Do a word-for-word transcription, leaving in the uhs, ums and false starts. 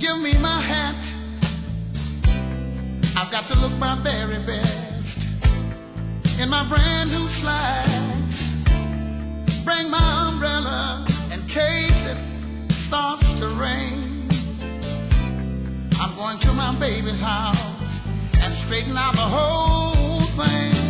Give me my hat. I've got to look my very best in my brand new slacks. Bring my umbrella in case it starts to rain. I'm going to my baby's house and straighten out the whole thing.